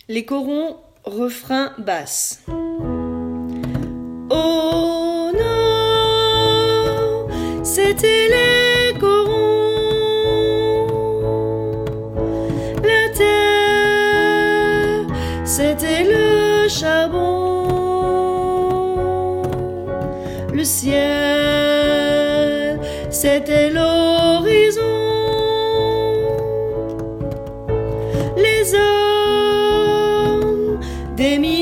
Les corons, refrain, basse. Oh non, c'était les corons. La terre, c'était le charbon. Le ciel, c'était l'horizon. Les hommes, des milliers